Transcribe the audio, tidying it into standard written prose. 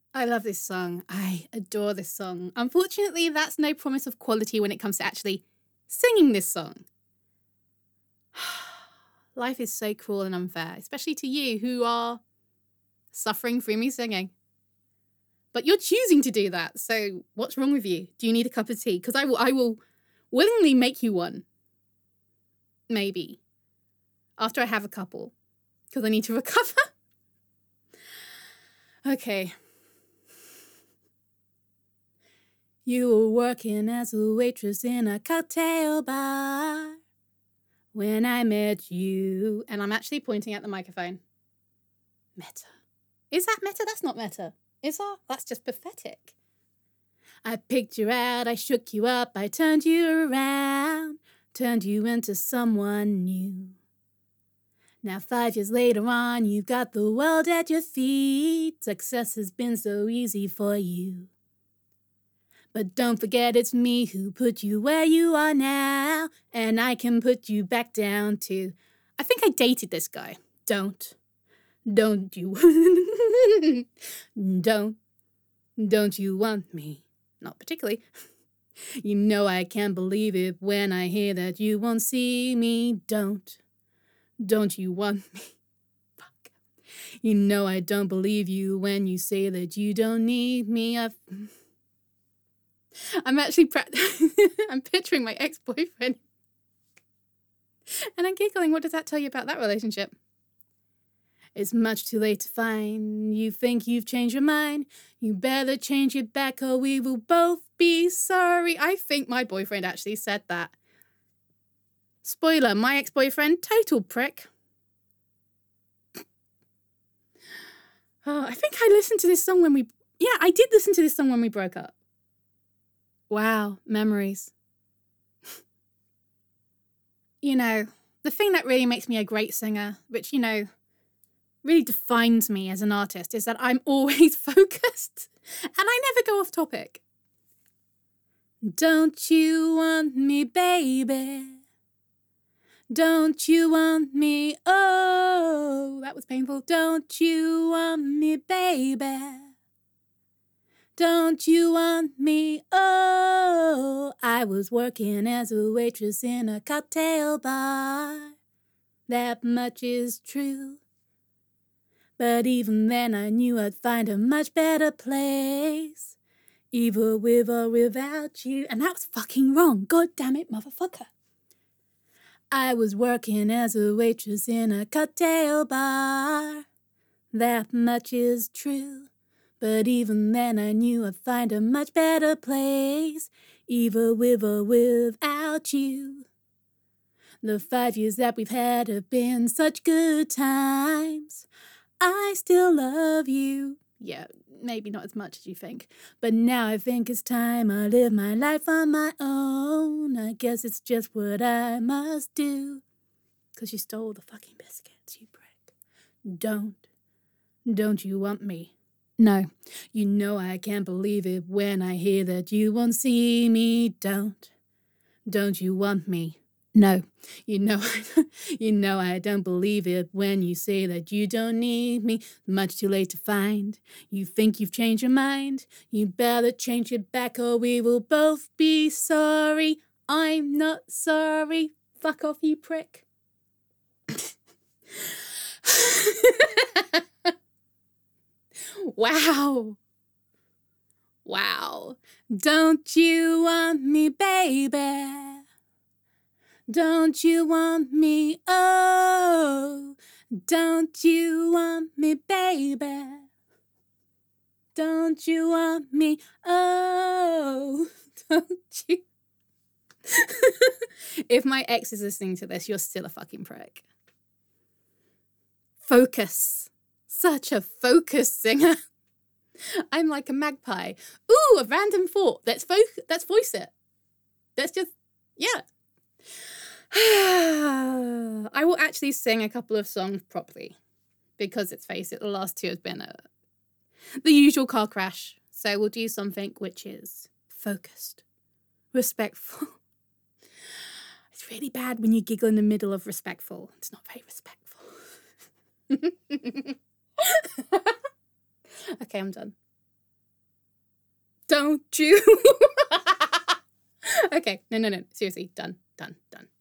I love this song. I adore this song. Unfortunately, that's no promise of quality when it comes to actually singing this song. Life is so cruel and unfair, especially to you who are suffering through me singing. But you're choosing to do that, so what's wrong with you? Do you need a cup of tea? Because I will willingly make you one. Maybe. After I have a couple. Because I need to recover. Okay. You were working as a waitress in a cocktail bar when I met you. And I'm actually pointing at the microphone. Meta. Is that meta? That's not meta. Is that? That's just pathetic. I picked you out, I shook you up, I turned you around, turned you into someone new. Now 5 years later on, you've got the world at your feet. Success has been so easy for you. But don't forget it's me who put you where you are now, and I can put you back down too. I think I dated this guy. Don't you, don't you want me? Not particularly. You know I can't believe it when I hear that you won't see me. Don't you want me? Fuck. You know I don't believe you when you say that you don't need me. I'm actually I'm picturing my ex-boyfriend. And I'm giggling. What does that tell you about that relationship? It's much too late to find. You think you've changed your mind. You better change it back or we will both be sorry. I think my boyfriend actually said that. Spoiler, my ex-boyfriend, total prick. Oh, I think I listened to this song when I did listen to this song when we broke up. Wow, memories. You know, the thing that really makes me a great singer, which, really defines me as an artist, is that I'm always focused and I never go off topic. Don't you want me, baby? Don't you want me? Oh, that was painful. Don't you want me, baby? Don't you want me? Oh, I was working as a waitress in a cocktail bar. That much is true. But even then I knew I'd find a much better place. Either with or without you. And that was fucking wrong. God damn it, motherfucker. I was working as a waitress in a cocktail bar. That much is true. But even then I knew I'd find a much better place. Either with or without you. The 5 years that we've had have been such good times. I still love you. Yeah, maybe not as much as you think. But now I think it's time I live my life on my own. I guess it's just what I must do. 'Cause you stole the fucking biscuits, you prick. Don't you want me? No. You know I can't believe it when I hear that you won't see me. Don't you want me? No. You know I don't believe it when you say that you don't need me. Much too late to find. You think you've changed your mind. You better change it back or we will both be sorry. I'm not sorry. Fuck off, you prick. Wow. Don't you want me, baby? Don't you want me? Oh, don't you want me, baby? Don't you want me? Oh, don't you? If my ex is listening to this, you're still a fucking prick. Focus. Such a focused singer. I'm like a magpie. Ooh, a random thought. Let's voice it. Let's just, yeah. I will actually sing a couple of songs properly because, let's face it, the last two has been the usual car crash. So we'll do something which is focused, respectful. It's really bad when you giggle in the middle of respectful. It's not very respectful. Okay, I'm done. Don't you? Okay, no. Seriously, done.